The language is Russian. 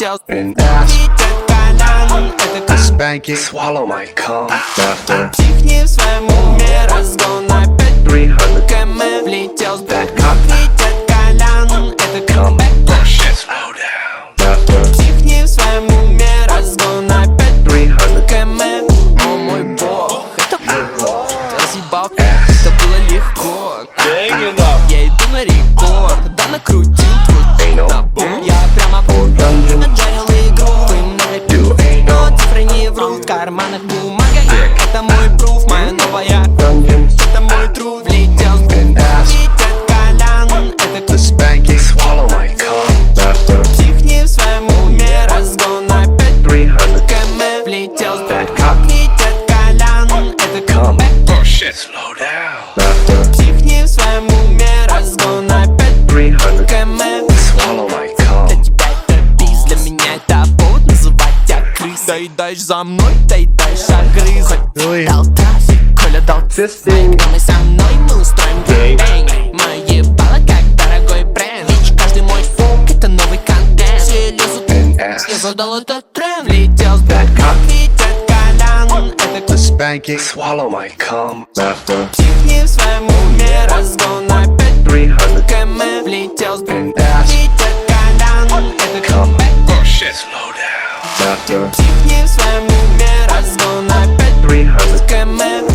влетел And ass, Летят колян, это I spank it, swallow my cum. After психни в своем уме. Разгон опять 300 км. Влетел that cock, Летят колян, это come. камбэк. Slow down. After Психни в своем уме. Разгон опять 300 км. О мой бог, это было разъебал, это было легко. Я иду на рекорд, да накрутил Ain't no на бум. Я прямо dungeon, наджарил игру. Вы много do ain't no но цифры не врут. В карманах бумага, это мой пруф, моя новая. dungeon. Это мой труд, влетел And ass, Летят колян, это I spank it, swallow my cum. After психни в своем уме. Разгон опять 300 км. Влетел that cock, Летят колян, это come. камбэк. Slow down. After Психни в своем уме. Разгон опять 300 км. swallow my cum. Для тебя это бис, для меня это повод называть тебя крыс. Доедаешь за мной, доедаешь огрызок. Дал трафик, Коля дал Fisting, мы со мной, мы устроим геймбэнг. Мы ебало как дорогой бренд. Видишь, каждый мой фук, это новый контент. Все лезут, and я ass, задал этот тренд. Влетел that cock, летят колян, I это spank it, swallow my cum. After психни в своем уме. Разгон опять 300 км. Влетел and ass, летят колян, это камбэк. slow down. After Психни в своем уме. Разгон опять 300 км.